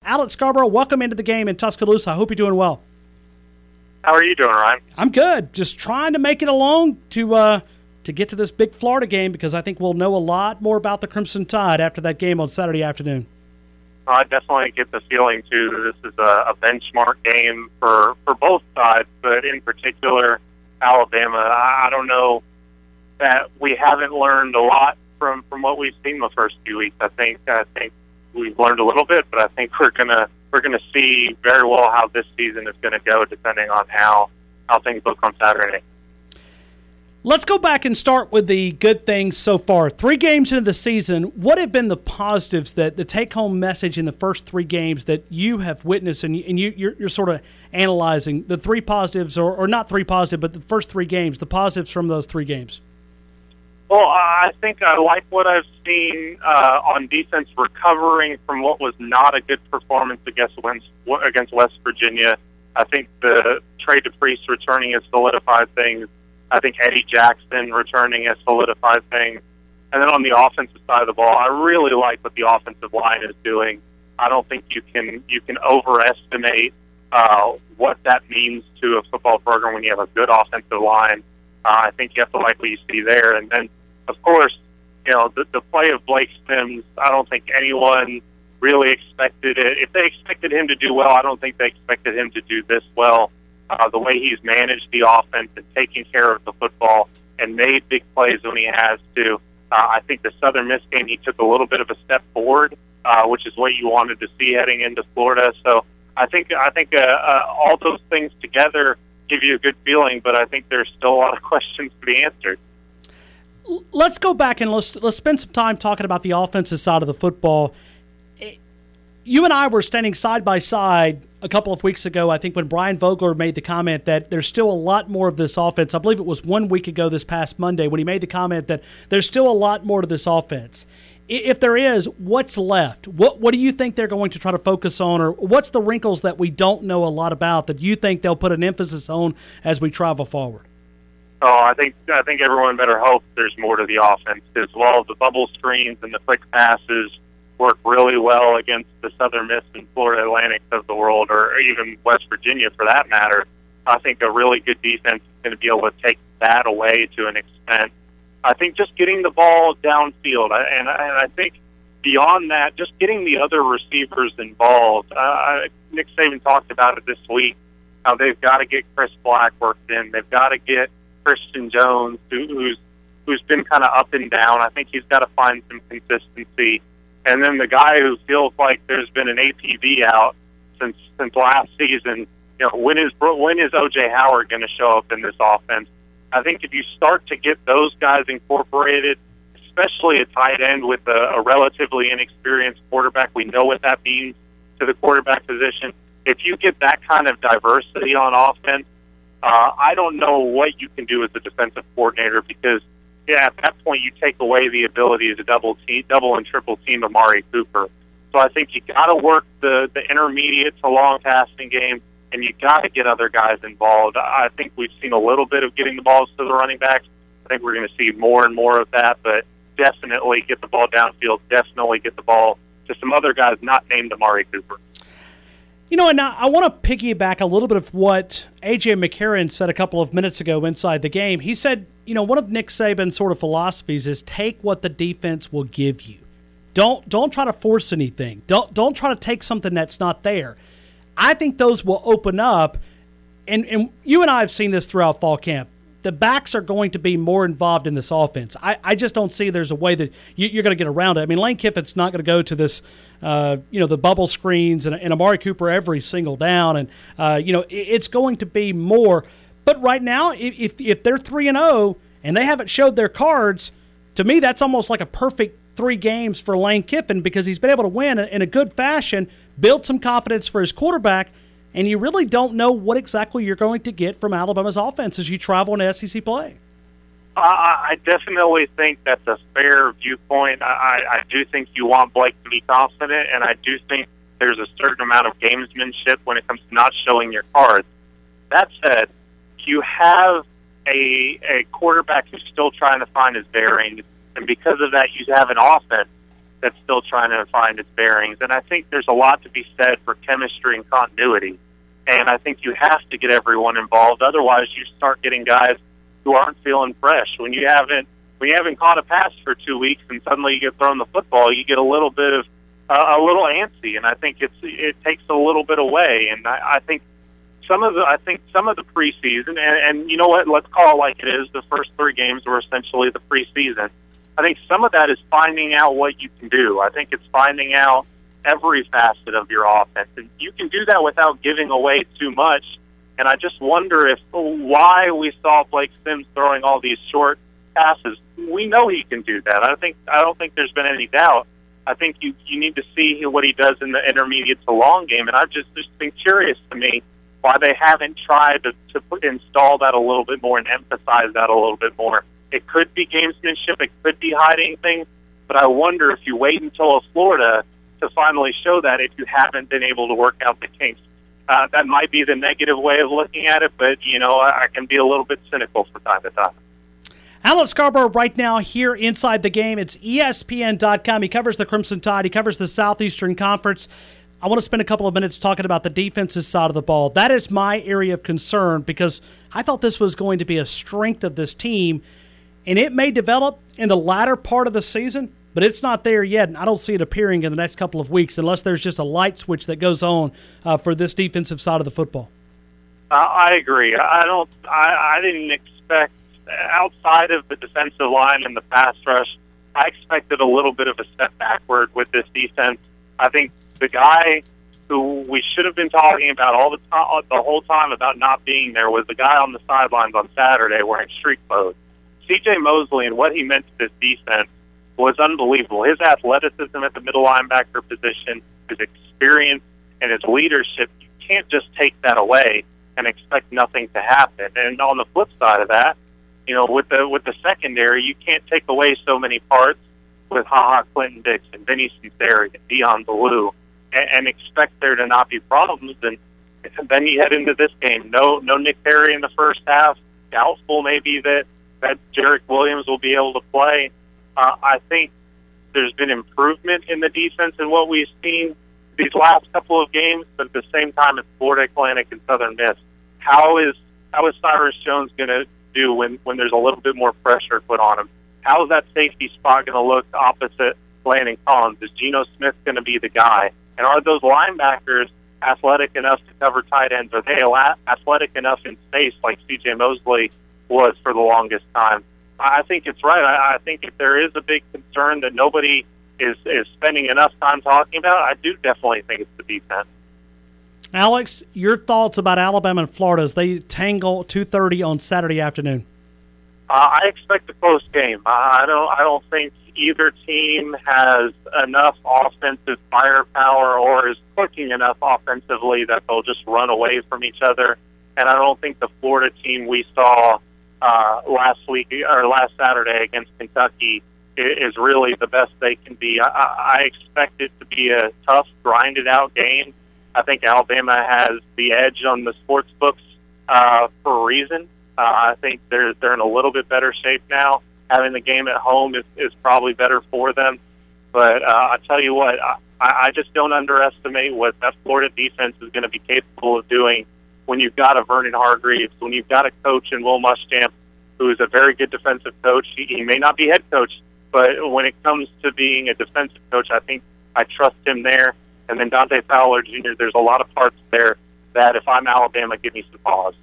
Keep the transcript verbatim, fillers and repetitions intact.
Alex Scarborough, welcome into the game in Tuscaloosa. I hope you're doing well. How are you doing, Ryan? I'm good. Just trying to make it along to uh, to get to this big Florida game because I think we'll know a lot more about the Crimson Tide after that game on Saturday afternoon. I definitely get the feeling, too, that this is a, a benchmark game for, for both sides, but in particular, Alabama. I, I don't know that we haven't learned a lot from, from what we've seen the first few weeks. I think I think we've learned a little bit, but I think we're gonna we're gonna see very well how this season is going to go, depending on how how things look on Saturday. Let's go back and start with the good things so far. Three games into the season, what have been the positives, that the take-home message in the first three games that you have witnessed, and, you, and you, you're, you're sort of analyzing the three positives, or, or not three positive, but the first three games, the positives from those three games? Well, I think I like what I've seen uh, on defense, recovering from what was not a good performance against against West Virginia. I think the Trey DePriest returning has solidified things. I think Eddie Jackson returning has solidified things. And then on the offensive side of the ball, I really like what the offensive line is doing. I don't think you can you can overestimate uh, what that means to a football program when you have a good offensive line. Uh, I think you have to like what you see there. And then, of course, you know, the, the play of Blake Sims, I don't think anyone really expected it. If they expected him to do well, I don't think they expected him to do this well. Uh, the way he's managed the offense and taking care of the football and made big plays when he has to. Uh, I think the Southern Miss game, he took a little bit of a step forward, uh, which is what you wanted to see heading into Florida. So I think I think uh, uh, all those things together give you a good feeling, but I think there's still a lot of questions to be answered. Let's go back and let's let's spend some time talking about the offensive side of the football. You and I were standing side by side a couple of weeks ago, I think, when Brian Vogler made the comment that there's still a lot more of this offense. I believe it was one week ago this past Monday when he made the comment that there's still a lot more to this offense. If there is, what's left? What what do you think they're going to try to focus on, or what's the wrinkles that we don't know a lot about that you think they'll put an emphasis on as we travel forward? Oh, I think I think everyone better hope there's more to the offense, as well as the bubble screens and the quick passes work really well against the Southern Miss and Florida Atlantic of the world, or even West Virginia for that matter. I think a really good defense is going to be able to take that away to an extent. I think just getting the ball downfield, and I think beyond that, just getting the other receivers involved. Uh, Nick Saban talked about it this week, how they've got to get Chris Black worked in. They've got to get Christian Jones, who, who's who's been kind of up and down. I think he's got to find some consistency. And then the guy who feels like there's been an A P B out since since last season, you know, when is when is O J Howard going to show up in this offense? I think if you start to get those guys incorporated, especially a tight end with a, a relatively inexperienced quarterback, we know what that means to the quarterback position. If you get that kind of diversity on offense, uh, I don't know what you can do as a defensive coordinator, because yeah, at that point, you take away the ability to double team, double and triple team Amari Cooper. So I think you got to work the, the intermediate to long passing game, and you got to get other guys involved. I think we've seen a little bit of getting the balls to the running backs. I think we're going to see more and more of that, but definitely get the ball downfield. Definitely get the ball to some other guys not named Amari Cooper. You know, and I want to piggyback a little bit of what A J McCarron said a couple of minutes ago inside the game. He said, you know, one of Nick Saban's sort of philosophies is take what the defense will give you. Don't don't try to force anything. Don't don't try to take something that's not there. I think those will open up, and, and you and I have seen this throughout fall camp. The backs are going to be more involved in this offense. I, I just don't see there's a way that you, you're going to get around it. I mean, Lane Kiffin's not going to go to this, uh, you know, the bubble screens and, and Amari Cooper every single down. And, uh, you know, it, it's going to be more. But right now, if if they're three and oh and they haven't showed their cards, to me that's almost like a perfect three games for Lane Kiffin, because he's been able to win in a good fashion, build some confidence for his quarterback, and you really don't know what exactly you're going to get from Alabama's offense as you travel into S E C play. Uh, I definitely think that's a fair viewpoint. I, I do think you want Blake to be confident, and I do think there's a certain amount of gamesmanship when it comes to not showing your cards. That said, you have a, a quarterback who's still trying to find his bearings, and because of that, you have an offense that's still trying to find its bearings. And I think there's a lot to be said for chemistry and continuity. And I think you have to get everyone involved. Otherwise, you start getting guys who aren't feeling fresh. When you haven't when you haven't caught a pass for two weeks and suddenly you get thrown the football, you get a little bit of uh, a little antsy. And I think it's it takes a little bit away. And I, I think some of the I think some of the preseason, and, and you know what? Let's call it like it is. The first three games were essentially the preseason. I think some of that is finding out what you can do. I think it's finding out every facet of your offense. And you can do that without giving away too much. And I just wonder if why we saw Blake Sims throwing all these short passes. We know he can do that. I think I don't think there's been any doubt. I think you, you need to see what he does in the intermediate to long game. And I've just, just been curious to me why they haven't tried to, to put, install that a little bit more and emphasize that a little bit more. It could be gamesmanship. It could be hiding things. But I wonder if you wait until Florida to finally show that if you haven't been able to work out the kinks. Uh, that might be the negative way of looking at it, but, you know, I, I can be a little bit cynical from time to time. Alex Scarborough right now here inside the game. It's E S P N dot com. He covers the Crimson Tide. He covers the Southeastern Conference. I want to spend a couple of minutes talking about the defensive side of the ball. That is my area of concern because I thought this was going to be a strength of this team, and it may develop in the latter part of the season, but it's not there yet, and I don't see it appearing in the next couple of weeks unless there's just a light switch that goes on uh, for this defensive side of the football. Uh, I agree. I don't. I, I didn't expect, outside of the defensive line and the pass rush, I expected a little bit of a step backward with this defense. I think the guy who we should have been talking about all the time, the whole time about not being there, was the guy on the sidelines on Saturday wearing street clothes. C J Mosley and what he meant to this defense was unbelievable. His athleticism at the middle linebacker position, his experience, and his leadership, you can't just take that away and expect nothing to happen. And on the flip side of that, you know, with the with the secondary, you can't take away so many parts with Ha Ha Clinton Dix and Vinny Sunseri and Dion Ballou and, and expect there to not be problems. And, and then you head into this game. No no Nick Perry in the first half. Doubtful maybe that, that Jarek Williams will be able to play. Uh, I think there's been improvement in the defense in what we've seen these last couple of games, but at the same time, it's Florida Atlantic and Southern Miss. How is how is Cyrus Jones going to do when, when there's a little bit more pressure put on him? How is that safety spot going to look opposite Landon Collins? Is Geno Smith going to be the guy? And are those linebackers athletic enough to cover tight ends? Are they athletic enough in space like C J Mosley was for the longest time? I think it's right. I, I think if there is a big concern that nobody is, is spending enough time talking about, I do definitely think it's the defense. Alex, your thoughts about Alabama and Florida as they tangle two thirty on Saturday afternoon? Uh, I expect a close game. I don't. I don't think either team has enough offensive firepower or is clicking enough offensively that they'll just run away from each other. And I don't think the Florida team we saw uh, last week or last Saturday against Kentucky is really the best they can be. I, I expect it to be a tough, grinded-out game. I think Alabama has the edge on the sports books uh, for a reason. Uh, I think they're they're in a little bit better shape now. Having the game at home is, is probably better for them. But uh, I tell you what, I, I just don't underestimate what that Florida defense is going to be capable of doing when you've got a Vernon Hargreaves, when you've got a coach in Will Muschamp who is a very good defensive coach. He, he may not be head coach, but when it comes to being a defensive coach, I think I trust him there. And then Dante Fowler Junior, there's a lot of parts there that if I'm Alabama, give me some pause.